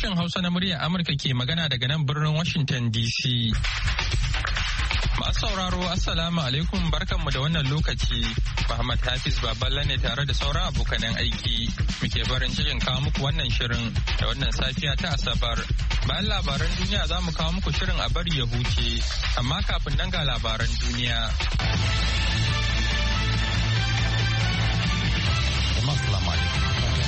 Sashen Hausa na muryar Amurka ke magana daga nan birnin Washington DC. Masu sauraro Assalamu alaikum barkanmu da wannan lokaci. Muhammad Hafiz Baballa ne tare da sauran abokanan aiki. Muke barin cikin kawo muku wannan shirin da wannan safiya ta Asabar. Bayan labaran duniya za mu kawo muku shirin a bari ya huce. Amma kafin nan ga labaran duniya. Assalamu alaikum.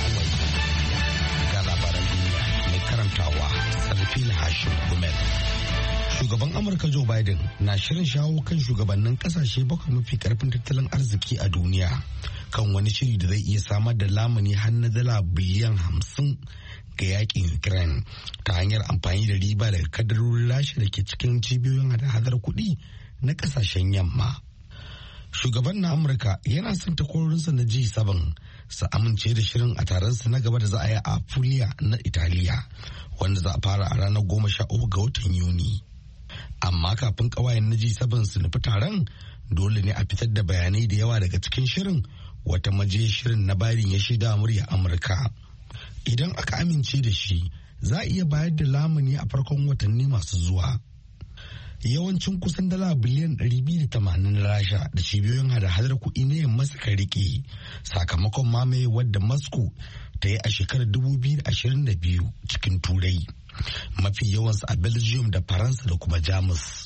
Ga labaran duniya mai karantawa Sarfila Hashim Gumel. Shugaban Amurka Joe Biden na shirin shawo kan shugabannin kasashe bakwai mafi karfin tattalin arziki a duniya kan wani shiri da zai iya samar da lamuni har na dala biliyan 50 ga yakin Ukraine ta hanyar amfani da riba daga kadarorin Rasha da ke cikin cibiyoyin hada-hadar kuɗi na kasashen yamma. Shugaban na Amurka yana son takwarorinsa na G7 su amince da shirin a taronsa na gaba da za a yi a Puglia na Italiya wanda za a fara a ranar 13 ga watan Yuni. Amma kafin kawayen na G7 su nufi taron dole ne a fitar da bayanai da yawa daga cikin shirin, wata majiyar shirin na Biden ya shaida murya Amurka. Idan aka amince da shi za a iya bayar da lamuni a farkon watanni masu zuwa. Yawancin kusan dala biliyan 280 na Rasha da cibiyoyin hada-hadar kuɗi na yamma suka rike sakamakon mamaye wadda Moscow ta yi a shekarar 2022 cikin Turai. Mafi yawansu a Belgium da Faransa da kuma Jamus.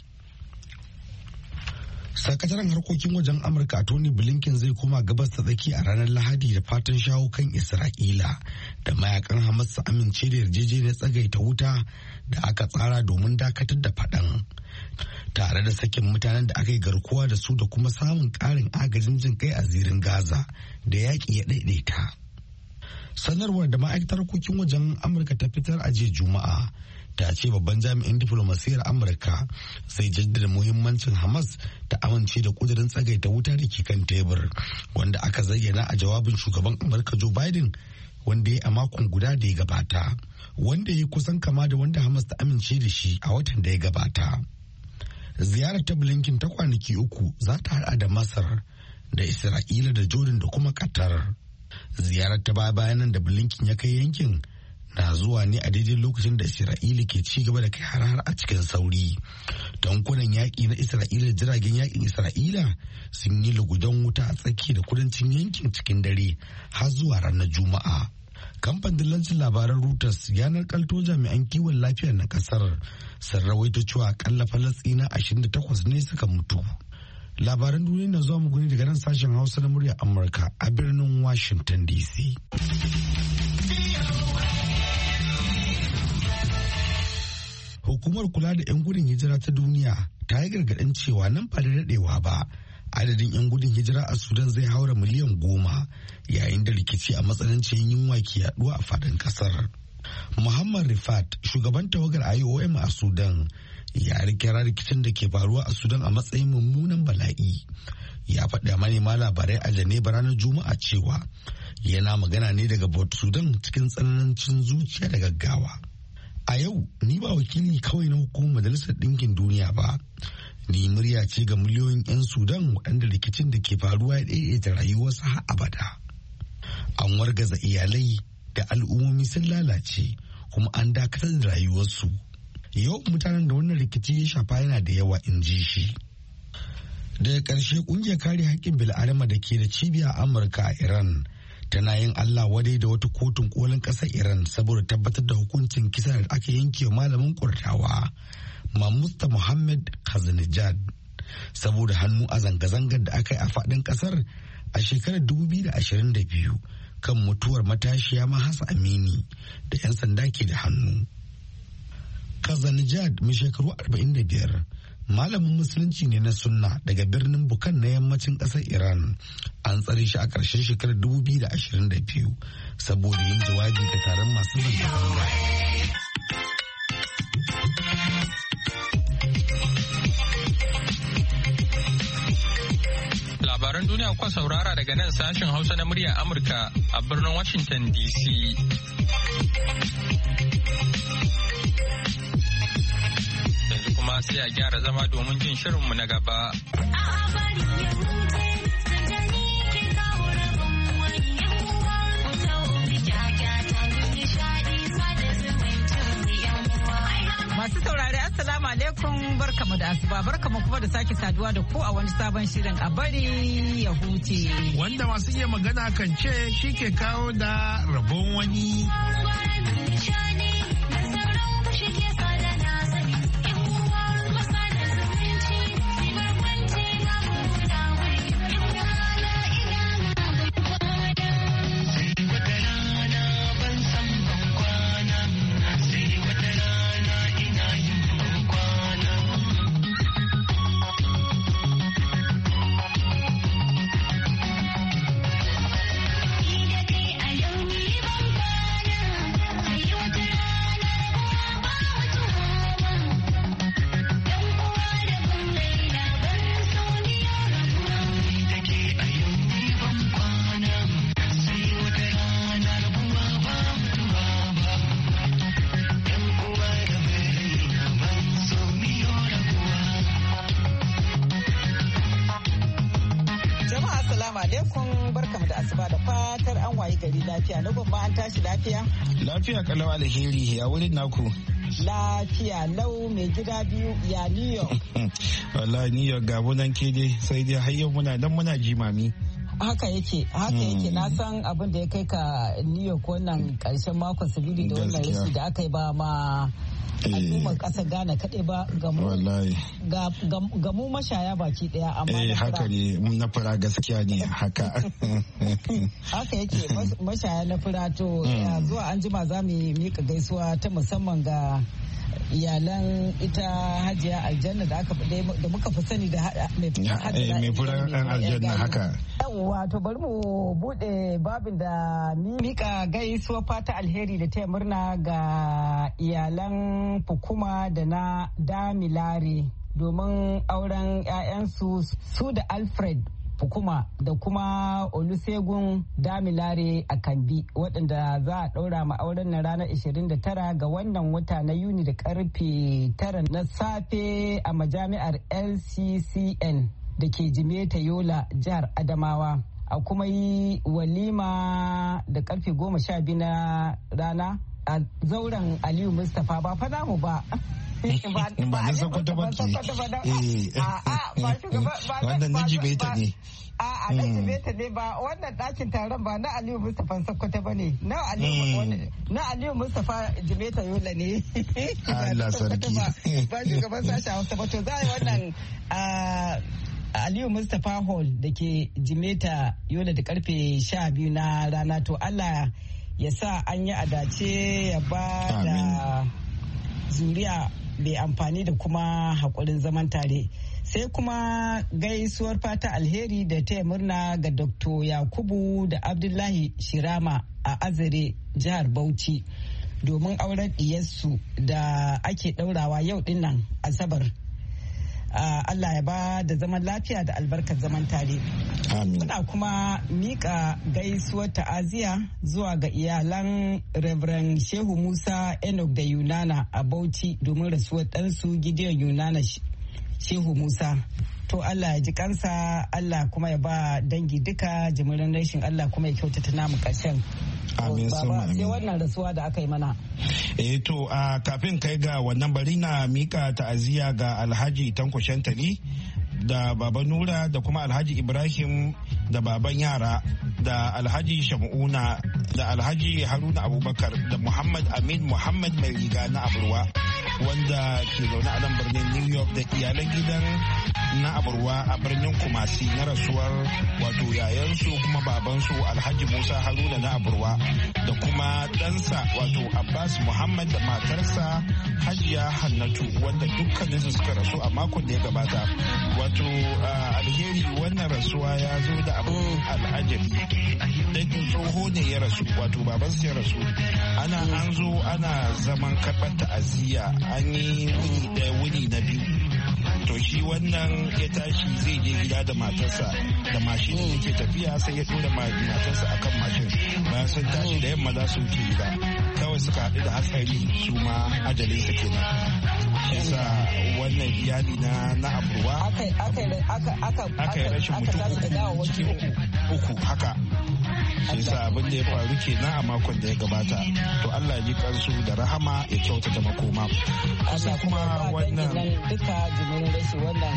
Sakataren harkokin wajen Amurka Tony Blinken zai koma gabas ta tsaki a ranar Lahadi da fatan shawo kan Isra'ila da mayakan Hamas su amince da yarjejeniyar tsagaita wuta da aka tsara domin dakatar da faɗan. Tare da sakin mutanen da aka yi garkuwa da su da kuma samun ƙarin agajin jin kai a zirin Gaza da yaƙi ya ɗaiɗaita. Sanarwar da ma'aikatar harkokin wajen Amurka ta fitar a jiya Juma'a ta ce babban jami'in diflomasiyyar Amurka zai jaddada muhimmancin Hamas ta amince da kudirin tsagaita wuta da ke kan tebur wanda aka zayyana a jawabin shugaban Amurka Joe Biden wanda ya a makon guda da ya gabata, wanda ya kusan kama da wanda Hamas ta amince da shi a watan da ya gabata. Ziyarar ta Blinken ta kwanaki 3 za ta haɗa da Masar da Isra'ila da Jordan da kuma Qatar. Ziyarar ta bayanan da Blinken ya kai yankin na zuwa ne a daidai lokacin da Isra'ila ke ci gaba da kai har a cikin sauri. Tankunan yaƙi na Isra'ila da jiragen yaƙin Isra'ila sun yi lugudan wuta a tsaki da kudancin yankin cikin dare har zuwa ranar Juma'a. Kamfanin dillancin labaran Reuters yanar kalto jami'an kiwon lafiya na kasar sun rawaito cewa akalla Falasɗina 28 ne suka mutu. Labaran duniya na zuwa muku ne daga nan sashen Hausa na muryar Amurka a birnin Washington DC. Hukumar kula da 'yan gudun hijira ta duniya ta yi gargaɗin cewa nan ba da daɗewa ba adadin 'yan gudun hijira a Sudan zai haura miliyan 10 yayin da rikici a matsanancin yunwa ke yaduwa a faɗin ƙasar. Muhammad Rifat, shugaban tawagar IOM a Sudan, ya kira rikicin da ke faruwa a Sudan a matsayin mummunan bala'i. Ya faɗa manema labarai a Geneva ranar Juma'a cewa yana magana ne daga Port Sudan cikin tsanancin zuciya da gaggawa. A yau, ni ba wakili kawai na hukumar Majalisar Ɗinkin Duniya ba. Ni murya ce ga miliyoyin 'yan Sudan waɗanda rikicin da ke faruwa ya ɗaiɗaita rayuwarsu har abada. An wargaza iyalai da al'ummomi sun lalace kuma an dakatar da rayuwarsu. Yau mutanen da wannan rikici ya shafa yana da yawa, in ji shi. Daga ƙarshe ƙungiyar kare haƙƙin bil'adama da ke da cibiya a Amurka a Iran tana yin Allah wadai da wata kotun kolin ƙasar Iran saboda tabbatar da hukuncin kisa da aka yanke wa malamin Kurdawa Mahmud Muhammad Khazinejad saboda hannu a zanga-zangar da aka yi a faɗin ƙasar a shekarar 2022 kan mutuwar matashiya Mahsa Amini da 'yan sanda ke da hannu. Khazinejad mai shekaru 45 malamin musulunci ne na sunna daga birnin Bukan na yammacin ƙasar Iran. An tsare shi a ƙarshen shekarar 2022 saboda yin jawabi ga taron masu zanga-zanga. Labaran duniya kuka saurara daga nan sashen Hausa na murya Amurka a birnin Washington DC. Kuma sai a gyara zama domin jin shirinmu na gaba. Masu saurari Assalamu alaikum barkamu da asuba barkamu kuma da sake saduwa da ku a wani sabon shirin a bari ya huce. Wanda masu iya magana kan ce shi ke kawo da rabon wani. Lafiya na gwamma an tashi lafiya? Lafiya kalau alheri ya wurin naku. Lafiya lau mai gida biyu ya New York. Wallahi New York ga munan ke dai sai dai har yau muna dan muna jimami. Haka yake na san abin da ya kai ka New York wannan karshen makon sabili da wannan rashi da aka yi ba ma al'ummar kasar Ghana kaɗai ba ga mu mashaya baki ɗaya amma haka ne na fura gaskiya ne haka haka yake mashaya na fura to zuwa an jima za mu mika gaisuwa ta musamman ga iyalan ita Hajiya Aljanna da muka fi sani da mai furan aljanna haka. Wato bari mu bude babin da mika gaisuwa fata alheri da taya murna ga iyalan Fukuma da na Damilare domin auren 'ya'yansu su da Alfred Fukuma da kuma Olusegun Damilare a Kambi waɗanda za a ɗaura ma auren na ranar 29 ga wannan wata na Yuni da karfe 9 na safe a majami'ar LCCN da ke Jimeta Yola jihar Adamawa. A kuma yi walima da karfe 12 na rana a zauren Aliyu Mustapha ba fa namu ba. ba na Sokoto ba ke wannan na Jimeta ne a na Jimeta ne ba wannan ɗakin taron ba na Aliyu Mustapha Sokoto ba ne na Aliyu Mustapha Jimeta Yola ne Allah sarki ba shugaban sashi Hausa ba to za a yi wannan Aliyu Mustapha Hall da ke Jimeta Yola da karfe 12 na rana to Allah ya sa an yi adace ya ba da zuriya mai amfani da kuma haƙurin zaman tare. Sai kuma gaisuwar fata alheri da taya murna ga Dr. Yakubu da Abdullahi Shirama a Azare jihar Bauchi domin auren diyarsu da ake ɗaurawa yau dinnan Asabar. Allah ya ba da zaman lafiya da albarkar zaman tare. Muna kuma mika gaisuwar ta'aziya zuwa ga iyalan Reverend Shehu Musa Enoch da Yunana a Bauchi domin rasuwar ɗansu Gideon Yunana Shehu Musa. To Allah ya ji kansa, Allah kuma ya ba dangi duka jimirin rashin, Allah kuma ya kyautata namu ƙarshen. Amin sama amin. Sai wannan rasuwa da aka yi mana. To kafin kai ga wannan bari na mika ta'aziyya ga Alhaji Tanko Shantali da Baba Nura da kuma Alhaji Ibrahim da baban yara da Alhaji Shamuna da Alhaji Haruna Abubakar da Muhammad Amin Muhammad mai riga na Aburwa wanda ke zaune a nan birnin New York da iyalan gidan na Aburwa a birnin Kumasi na rasuwar wato yayansu kuma babansu Alhaji Musa Haruna na Aburwa da kuma ɗansa wato Abbas Muhammad da matarsa Hajiya Hannatu wanda dukkaninsu suka rasu a makon da ya gabata. Wato alheri wannan rasuwa ya zo da abin al'ajabi. Dangin tsoho ne ya rasu wato babansa ya rasu. An zo ana zaman karɓar ta'aziyya an yi wuni ɗaya wuni na biyu. To shi wannan ya tashi zai je gida da matarsa da mashin da ke tafiya sai ya tura matarsa akan mashin bayan sun tashi da yamma za su wuce gida kawai suka haɗu da hatsari su ma ajalin su kenan shi sa wannan iyali na Aburwa aka yi rashin mutum uku haka shi yasa abin da ya faru kenan a makon da ya gabata. To Allah ya ji kansu da rahama ya kyautata makoma. Allah kuma wannan duka jimirin rashi wannan.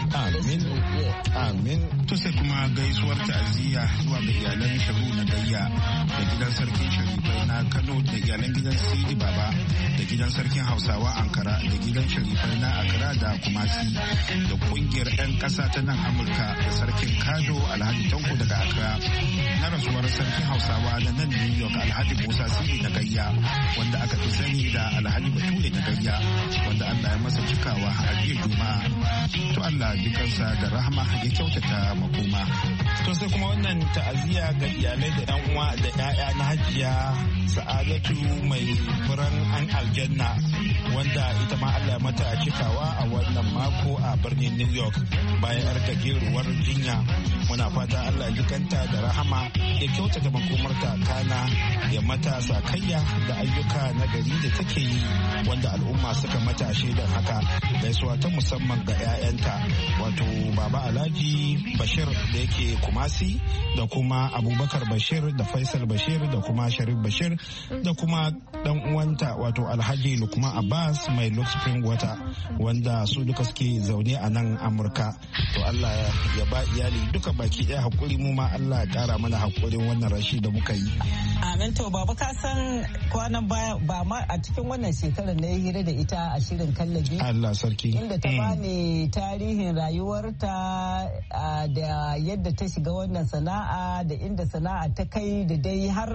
Amin. To sai kuma gaisuwar ta'aziyya zuwa ga iyalan Sharu na Gayya da gidan sarkin Sharifai na Kano da iyalan gidan Sidi Baba da gidan sarkin Hausawa Ankara da gidan Sharifai na Accra da Kumasi da kungiyar 'yan ƙasa ta nan Amurka da sarkin Kado Alhaji Tanko daga Accra na rasuwar sarkin Hausawa da nan New York Alhaji Musa Sidi na Gayya wanda aka fi sani da Alhaji Bature na Gayya wanda Allah ya masa cikawa a jiya Juma'a. To Allah ji kansa da rahama ya kyautata makoma. To sai kuma wannan ta'aziyya ga iyalai da 'yan uwa da 'ya'ya na Hajiya Sa'adatu mai furan an aljanna wanda ita ma Allah mata cikawa a wannan mako a birnin New York bayan yar gajeruwar jinya. Muna fata Allah ji kanta da rahama ya kyautata makomarta kana ya mata sakayya da ayyuka na gari da take yi wanda al'umma suka mata shaidar haka. Gaisuwa ta musamman ga 'ya'yanta wato Baba Alhaji Bashir da yake Kumasi da kuma Abubakar Bashir da Faisal Bashir da kuma Sharif Bashir da kuma dan uwanta wato Alhaji Lukman Abbas mai Lux Spring Water wanda su duka suke zaune a nan Amurka. To Allah ya ba iyali duka baki ɗaya hakuri, mu ma Allah ya kara mana hakurin wannan rashi da muka yi. Amin. To Baba, ka san kwanan baya ba ma a cikin wannan shekarar na hira da ita a shirin Kallabi. Allah sarki. Inda ta bani tarihin rayuwarta da yadda ta shiga wannan sana'a da inda sana'a ta kai da dai har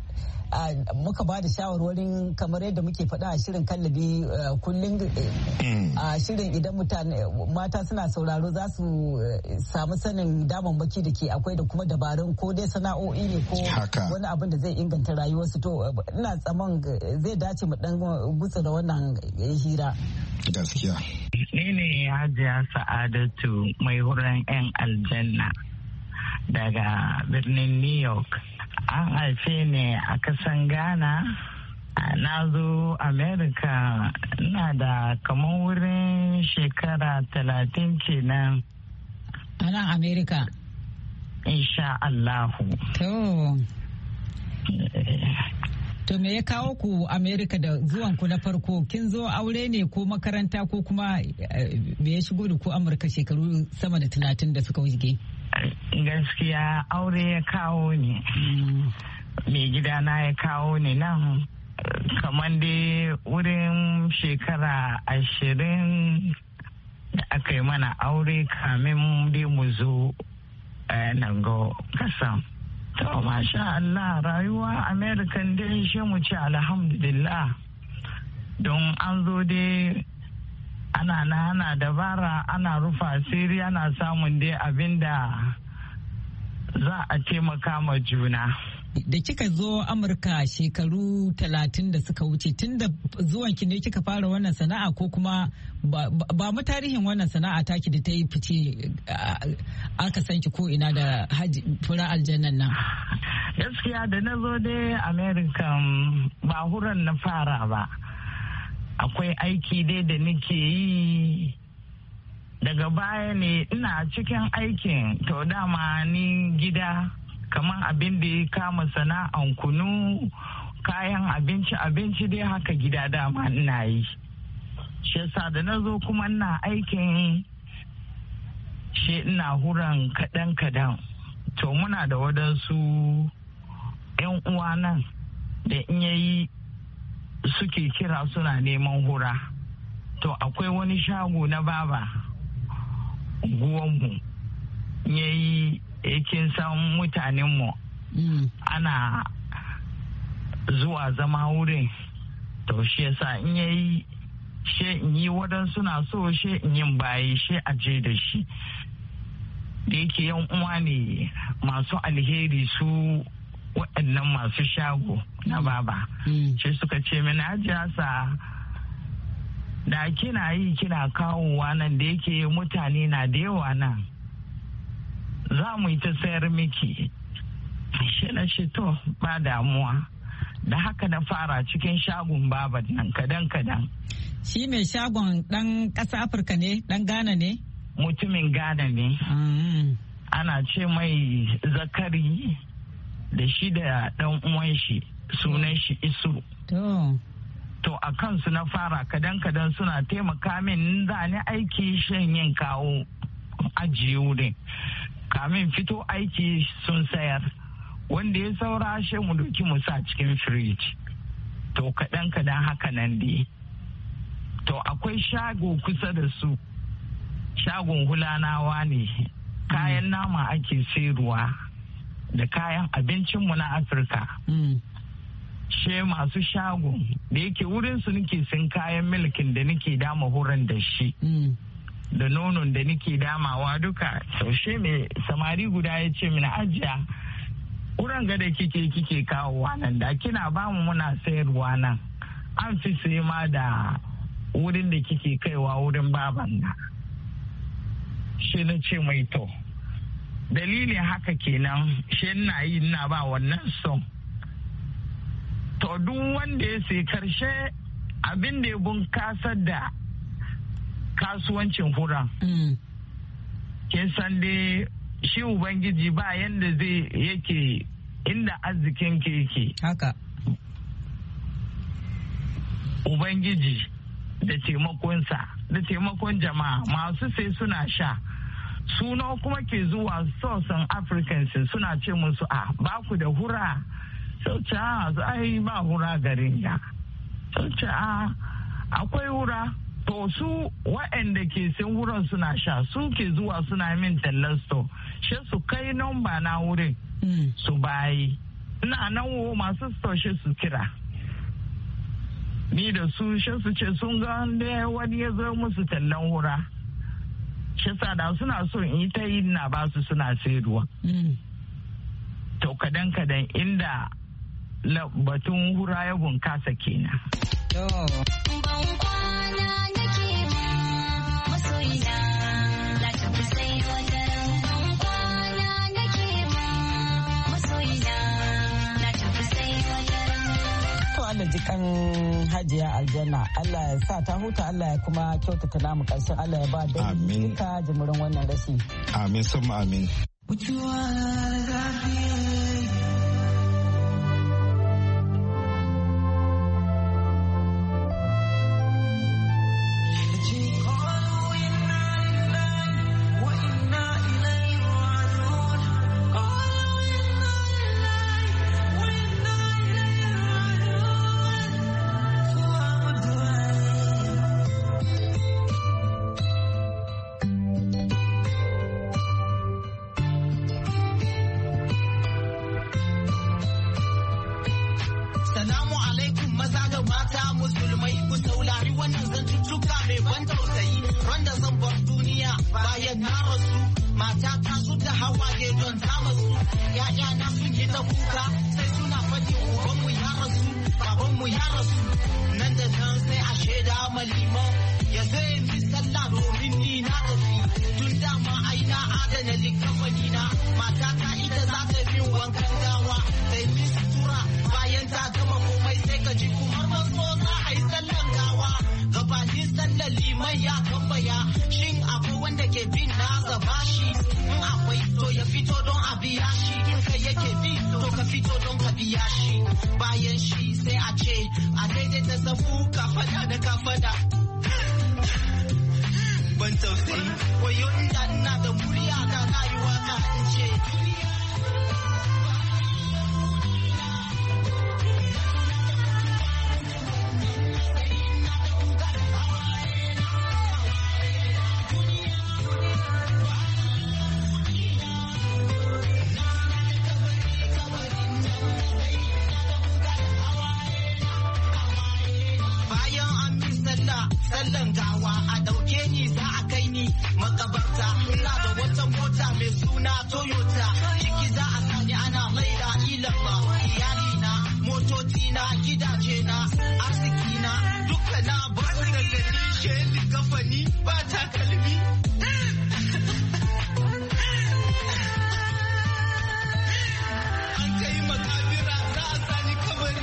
muka ba da shawarwarin kamar yadda muke faɗa a shirin Kallabi kullum a shirin idan mata suna sauraro za su samu sanin damammaki da ke akwai da kuma dabarun ko dai sana'o'i ne ko wani abin da zai inganta rayuwarsu. To ina tsaman zai dace mu dan gutsura wannan hira. Gaskiya. Ni ne Hajiya Sa'adatu mai huran 'yan aljanna daga birnin New York. An haife ne a kasan Ghana. Na zo America ina da kamar wurin shekara 30 kenan. A nan America? Insha Allahu. To me ya kawo ku America da zuwan ku na farko? Kin zo aure ne ko makaranta ko kuma me ya shigo da ku Amurka shekaru sama da 30 da suka wuce? Gaskiya aure ya kawo ni. Mai gidana ya kawo ni nan kamar dai wurin shekara 20 da aka yi mana aure kamin dai mu zo nan ga kasan. To masha Allah, rayuwa American dai shi mu ce alhamdulillah, don an zo dai ana dabara, ana rufa asiri, ana samun dai abinda za a taimaka ma juna. Da kika zo Amurka shekaru 30 da suka wuce, tun da zuwanki ne kika fara wannan sana'a ko kuma ba mu tarihin wannan sana'a taki da ta yi fice aka san ki ko ina da fura aljannan nan? Gaskiya da na zo dai America ba huran na fara ba. Akwai aiki dai da nake yi, daga baya ne ina cikin aikin to dama ni gida kamar abin da ya kama sana'an kunu, kayan abinci dai haka gida dama ina yi. Shi yasa da na zo kuma ina aikin shi ina huran kadan. To muna da wadansu 'yan uwa nan da in yayi suke kira suna neman hura. To akwai wani shago na baba guwanmu yayi yakin san mutanenmu ana zuwa zama wurin. To shi yasa in yayi she in yi waɗansu na so she in yin bayi she aje da shi. Da yake yan uwa ne masu alheri su waɗannan masu shago na baba. Shi suka ce mini Hajiya sa da kina yi kina kawowa nan da yake mutane na da yawa nan, za mu yi ta sayar miki. Shi na shi to ba damuwa. Da haka na fara cikin shagon baba nan kadan. Shi mai shagon ɗan ƙasa Afirka ne, ɗan Ghana ne? Mutumin Ghana ne. Ana ce mai Zakari. da shi da ɗan uwan shi sunan shi Isu. To a kansu na fara kadan suna taimaka min za ni aiki shan yin kawo ajiye wurin. Kamin fito aiki sun sayar. Wanda ya saura shi mu doki mu sa cikin firij. To kadan haka nan dai. To akwai shago kusa da su. Shagon hulanawa ne. Kayan nama ake sayarwa da kayan abincinmu na Afirka. She masu shago da yake wurin su nake sin kayan milkin da nake dama huran da shi. Da nonon da nake damawa duka. She mai samari guda ya ce mini ajiya. Wurin gada kike kawowa nan da kina bamu muna sayarwa nan. An fi sai ma da wurin da kike kaiwa wurin baban na. Shi na ce mai to. Dalilin haka kenan shi na yi na ba wannan son. To duk wanda ya sai karshe abin da ya bunkasar da kasuwancin hura. Kin san dai shi Ubangiji ba yanda zai yake inda arzikin ke yake. Haka. Ubangiji da taimakonsa da taimakon jama'a masu sai suna sha. Suna kuma ke zuwa sosan Africans suna ce musu ba ku da hura. Sau ce ai ba hura garin ya. Sau ce akwai hura. To su waɗanda ke sin wurin suna sha su ke zuwa suna min tallasto. She su kai nomba na wurin su bayi. Ina nan masu stoshe su kira. Ni da su she su ce sun ga wani ya zo musu tallan hura. She da suna so in yi ta yi na ba su suna sayarwa. To kadan inda batun hura ya bunkasa kenan. Allah jikan Hajiya Aljanna, Allah ya sa ta huta, Allah ya kuma kyautata namu karshen, Allah ya ba da duka jimirin wannan rashi. Amin sun amin. sallan gawa a dauke ni za a kai ni makabarta. Ina da wata mota mai suna Toyota, ciki za a sani ana laida ilama. Iyali na, motoci na, gidaje na, arziki na, duka na ba su da gani sheli kafani ba takalmi. An kai makabira za a sani kabari.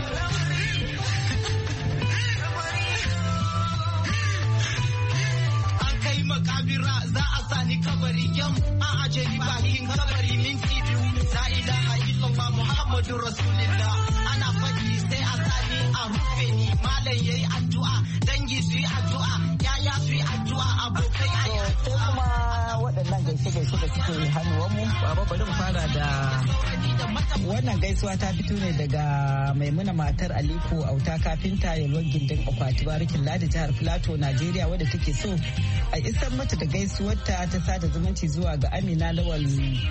Makabira kira za a sani kabari yam a aje ni bakin kabari minti biyu la ilaha illallah muhammadu rasulullah ana faɗi sai a sani a rufe ni malam yayi addu'a dangi su yi addu'a yaya su yi addu'a abokai ayi addu'a kuma waɗannan gaishe-gaishe da suke hannuwanmu baba bari mu fara da wannan gaisuwa ta fito ne daga maimuna matar aliko auta kafinta yalwar gindin akwati barikin ladi jihar filato najeriya wadda take so a isar mata da gaisuwarta ta sada zumunci zuwa ga amina lawal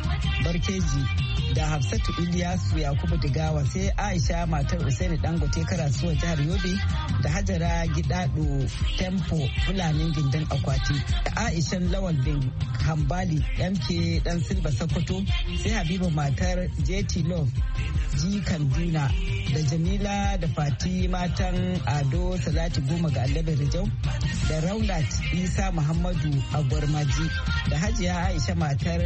barkeji da hafsatu iliyasu yakubu digawa sai aisha matar usaini dangote karasuwa jihar yobe da hajara gidado tempo fulanin gindin akwati da aishan lawal bin hambali mk dan silba sokoto sai habiba matar jt love ji kanduna da jamila da fati matan ado salati goma ga allabe rijau da raunat isa muhammadu a gwarmaji da hajiya aisha matar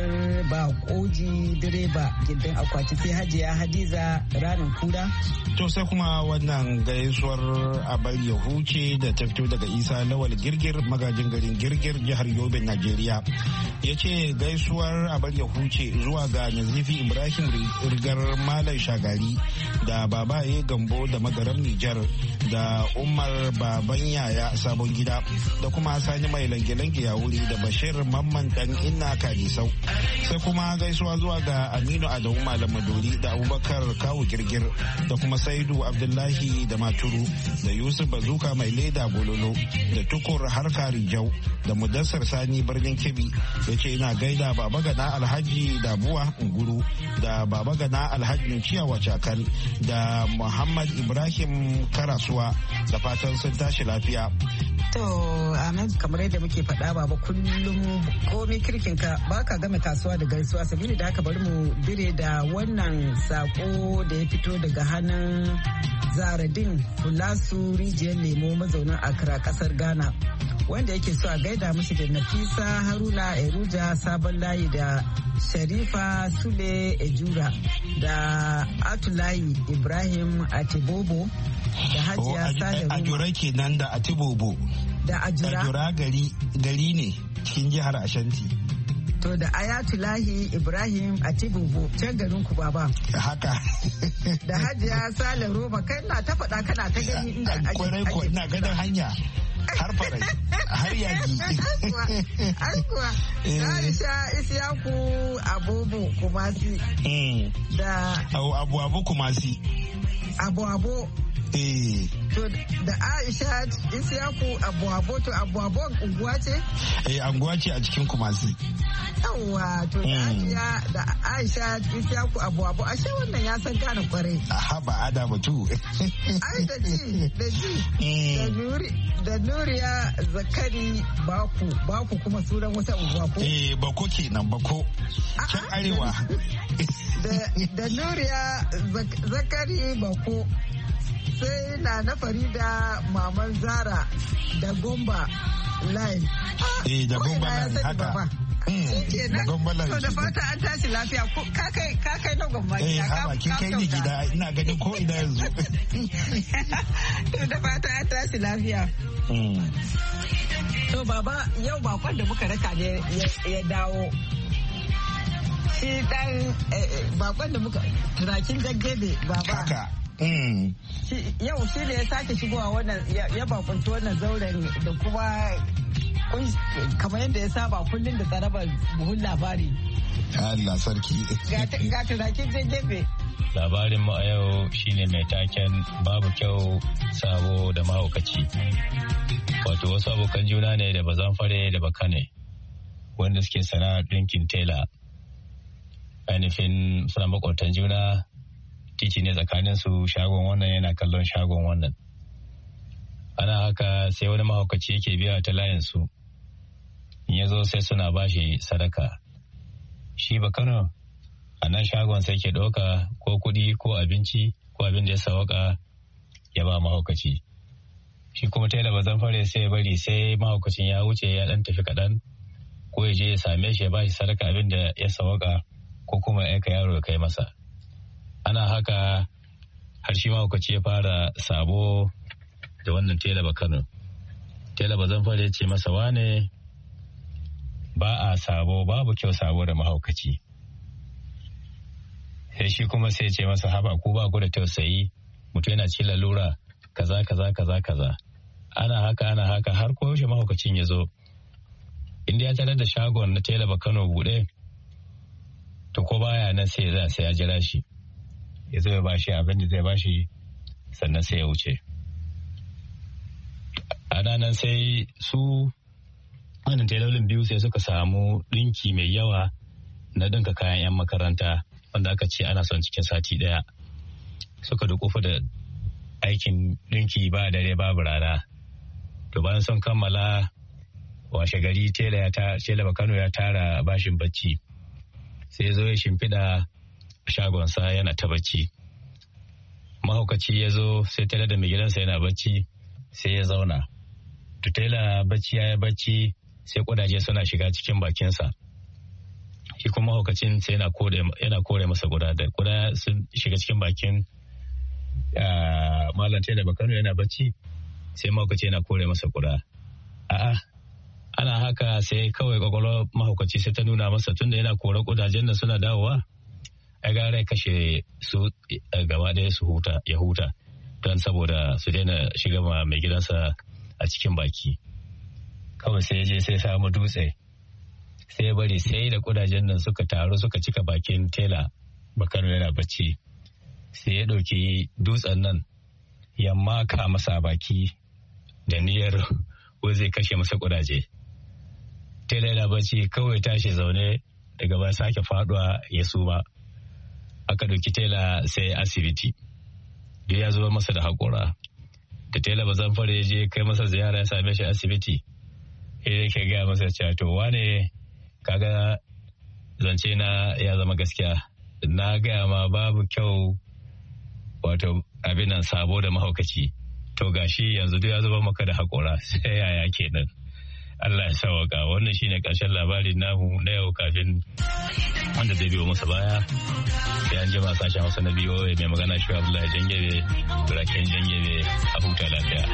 bakoji direba gindin akwati sai hajiya hadiza ranin kura to sai kuma wannan gaisuwar abar ya huce da ta fito daga isa lawal girgir magajin garin girgir jihar yobe najeriya ya ce gaisuwar abar ya huce zuwa ga nazifi ibrahim rigar malam shagari da babaye gambo da magaram nijar da umar baban yaya sabon gida da kuma sani mai lange-lange ya wuri da bashir mamman dan inna kadisau sai kuma gaisuwa zuwa ga aminu adamu malam maduri da abubakar kawu girgir da kuma saidu abdullahi da maturu da yusuf bazuka mai leda bololo da tukur harka rijau da mudassar sani birnin kebbi ya ce ina gaida baba gana alhaji dabuwa nguru da baba gana alhaji ciyawa cakal da muhammad ibrahim karasuwa da fatan sun tashi lafiya. To amin kamar yadda muke faɗa baba kullum komai kirkinka ba ka game kasuwa da gaisuwa sabili da haka bari mu dire da wannan sako da ya fito daga hannun Zaradin Fulasu rijiyar lemo mazaunin Accra kasar Ghana wanda yake so a gaida musu da Nafisa Haruna Eruja Sabon Layi da Sharifa Sule Ejura da Atulayi Ibrahim Atibobo da Hajiya Salihu. Ajura kenan da Atibobo. Da Ajura gari ne cikin jihar Ashanti. To da Ayatulahi Ibrahim Atibobo can garin ku baba. Haka. Da Hajiya Salihu Roba kai na ta faɗa kana ta gani inda ake. Kwarai ko ina ganin hanya. Har farai har yaji ai kuwa Aisha Isiyaku Abubu Kumasi da Abu Kumasi Abu to da Aisha Isiyaku Abu to Abu unguwa ce unguwa ce a cikin Kumasi yawa to da Aisha Isiyaku Abu ashe wannan ya san gane kwarai ba ada batu ai da ji da Nuriya Zakari Baku kuma sunan wata unguwa ko? Bako kenan Bako can arewa. Da Nuriya Zakari Bako sai na Farida Maman Zara da Gomba Line. Da Gomba Line haka. Da Gomba Line. Da fata an tashi lafiya ka kai na Gomba gida. Haba kin kai ni gida ina ganin ko ina yanzu. Da fata an tashi lafiya. To baba yau bakon da muka raka ne ya dawo shi dan bakon da muka turakin gaggebe baba haka yau shi ne ya sake shigowa wannan ya bakunta wannan zauren da kuma kamar yadda ya saba kullum da tsarabar buhun labari Allah sarki ga turakin gaggebe. Labarin mu a yau shine mai taken babu kyau sabo da mahaukaci. Wato wasu abokan juna ne da bazan fare da bakane wanda suke sana'ar ɗinkin tela. Ainihin suna makwabtan juna titi ne tsakanin su shagon wannan yana kallon shagon wannan. Ana haka sai wani mahaukaci yake biya ta layin su. In ya zo sai suna bashi sadaka. Shi bakano a nan shagon sai ke ɗauka ko kuɗi ko abinci ko abin da ya sawaka ya ba mahaukaci. Shi kuma tela bazan fare sai ya bari sai mahaukacin ya wuce ya ɗan tafi kaɗan ko ya je ya same shi ya ba shi sadaka abin da ya sawaka ko kuma ya aika yaro ya kai masa. Ana haka har shi mahaukaci ya fara sabo da wannan tela bakano. Tela bazan fare ya ce masa wane ba a sabo, babu kyau sabo da mahaukaci. Sai shi kuma sai ce masa haba ku ba ku da tausayi, mutum yana cikin lalura kaza kaza kaza kaza. Ana haka har ko yaushe mahaukacin ya zo. Inda ya tarar da shagon na tela Bakano buɗe, to ko baya nan sai ya jira shi. Ya zo ya bashi abin da zai bashi sannan sai ya wuce. A ranar sai su wannan telolin biyu sai suka samu ɗinki mai yawa na ɗinka kayan 'yan makaranta wanda aka ce ana son cikin sati ɗaya. Suka dukufa da aikin ɗinki ba dare babu rana. To bayan sun kammala washe gari tela Bakano ya tara bashin bacci. Sai zo ya shimfiɗa shagonsa yana ta bacci. Mahaukaci ya zo sai tela da mai gidansa yana bacci sai ya zauna. To tela bacci ya yi bacci sai kudaje suna shiga cikin bakinsa. Shi kuma mahaukacin sai yana kore masa kuda sun shiga cikin bakin Malam Tela Bakano yana bacci sai mahaukaci yana kore masa kuda. Ana haka sai kawai kwakwalwar mahaukaci sai ta nuna masa tunda yana kore kudajen da suna dawowa, ai gara kashe su gaba ɗaya ya huta don saboda su daina shiga mai gidansa a cikin baki. Kawai sai je sai samu dutse sai bari sai da kudajen nan suka taru suka cika bakin Tela Bakano yana bacci. Sai ya ɗauki dutsen nan ya maka masa baki da niyyar ko zai kashe masa kudaje. Tela yana bacci kawai tashi zaune daga ba sake faduwa ya suma. Aka ɗauki Tela sai asibiti. Duk ya zuba masa da haƙura. Da Tela Bazamfare ya je kai masa ziyara ya same shi asibiti. Yake gaya masa cewa to wane kaga zance na ya zama gaskiya. Na gaya ma babu kyau wato abin nan sabo da mahaukaci. To gashi yanzu duk ya zuba maka da haƙura sai yaya kenan. Allah ya sauwaka. Wannan shine ƙarshen labarin namu na yau kafin wanda zai biyo masa baya. Sai an jima sashen Hausa na BOA mai magana shi Abdullahi Jangebe, Buraken Jangebe, a huta lafiya.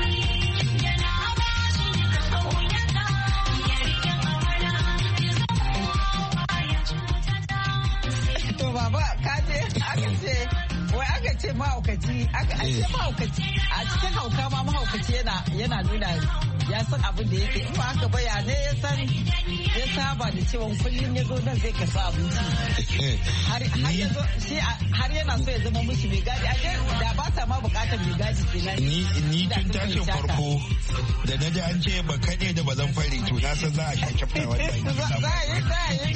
To baba kaje aka ce mahaukaci a cikin hauka ma mahaukaci yana nuna ya san abin da yake in ba haka ba ya ne ya saba da cewa kullum ya zo nan zai karba abinci har yana so ya zama mushi mai gadi a da ba ta ma bukatar mai gadi kenan ni tun tashin farko da na ji an ce ba kaɗe da ba zan fare to na san za a shakafta wannan za a yi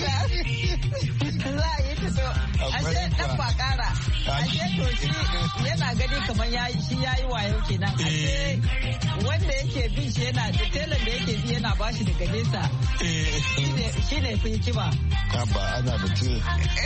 ta so ashe dan ba kara ashe to shi yana gani kamar shi yayi wayo kenan ashe wanda yake bin shi yana da telan da yake bi yana bashi daga nesa shi ne fi kiba ba ana batun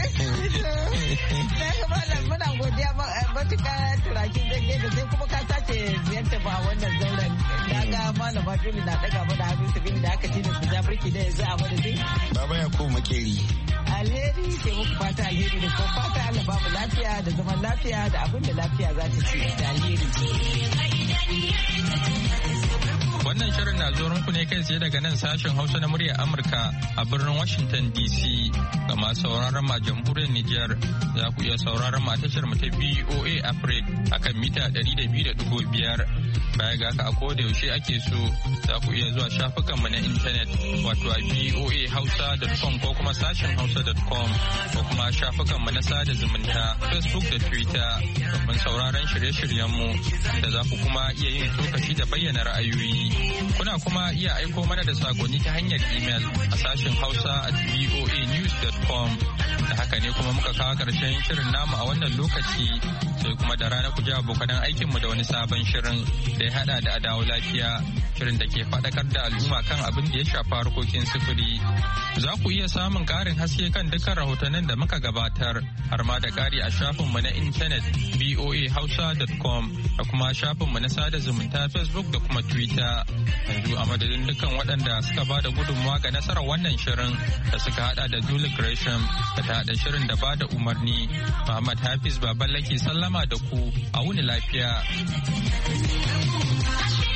muna godiya matuƙa turakin dange da sai kuma ka sace ziyarta ba wannan zauren daga malama Juli na daga mana hannu sabili da aka ci da su birki da yanzu a madadin Baba Yakubu Makeri. Alheri ke muku fata alheri da kuma fata Allah ba mu lafiya da zaman lafiya da abin da lafiya za ta ci da alheri. Wannan shirin na zo ku ne kai tsaye daga nan sashen Hausa na muryar Amurka a birnin Washington DC. Ga masu sauraron ma jamhuriyar Nijar za ku iya sauraron ma tashar mu ta BOA Africa akan mita 200.5. Baya ga haka a koda yaushe ake so za ku iya zuwa shafukanmu na intanet wato a boahausa.com ko kuma sashen hausa.com ko kuma shafukanmu na sada zumunta Facebook da Twitter domin sauraron shirye-shiryenmu da za ku kuma iya yin tsokaci da bayyana ra'ayoyi. Kuna kuma iya aiko mana da sakonni ta hanyar email a sashen hausa@voanews.com. Da haka ne kuma muka kawo ƙarshen shirin namu a wannan lokaci sai kuma da rana ku ji abokanan aikinmu da wani sabon shirin da ya hada da adawo lafiya shirin da ke faɗakar da al'umma kan abin da ya shafa harkokin sufuri. Za ku iya samun ƙarin haske kan dukkan rahotannin da muka gabatar har ma da ƙari a shafinmu na intanet boahausa.com da kuma shafinmu na sada zumunta Facebook da kuma Twitter. Yanzu a madadin dukkan waɗanda suka ba da gudunmawa ga nasarar wannan shirin da suka hada da Julie Gresham da ta hada shirin da ba da umarni. Muhammad Hafiz Baballake sallama da ku a wuni lafiya.